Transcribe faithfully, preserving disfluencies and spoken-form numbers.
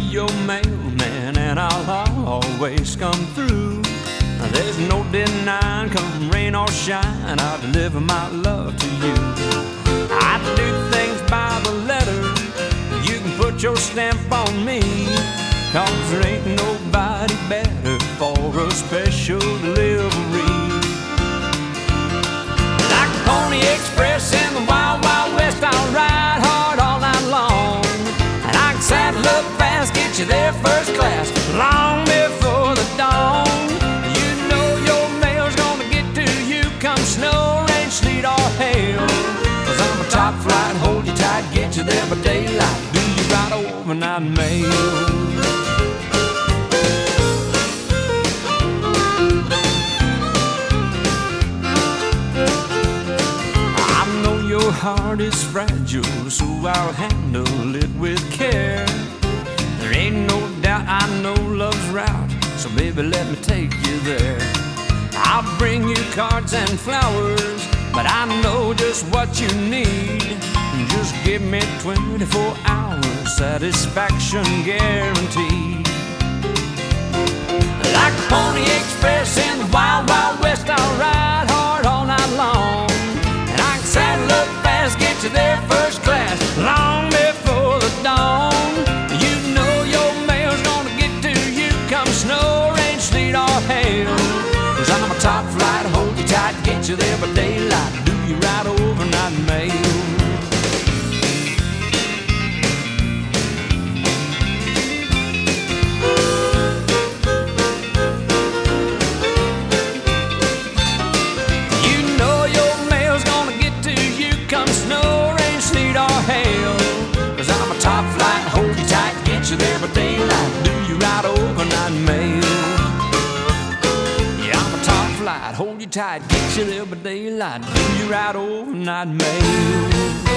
your mailman, and I'll always come through. There's no denying, come rain or shine, I'll deliver my love to you. I do things by the letter, you can put your stamp on me, 'cause there ain't nobody better for a special delivery. Like the Pony Express in the Wild Wild West, I'll ride hard all night long, and I can saddle up fast, get you there first class, long before the dawn. You know your mail's gonna get to you come snow, rain, sleet, or hail, 'cause I'm a top flight, hold you tight, get you there by daylight, do you right overnight mail. Your heart is fragile, so I'll handle it with care. There ain't no doubt I know love's route, so baby let me take you there. I'll bring you cards and flowers, but I know just what you need. Just give me twenty-four hours, satisfaction guaranteed. Like the Pony Express in the Wild Wild West, I'll ride hard all night long, saddle up fast, get you there first class, long before the dawn. You know your mail's gonna get to you come snow, rain, sleet, or hail, 'cause I'm a top flight, hold you tight, get you there by daylight, do you right overnight mail. You there by daylight, do you right overnight mail. Yeah, I'm a top flight, hold you tight, get you there by daylight, do you right overnight mail.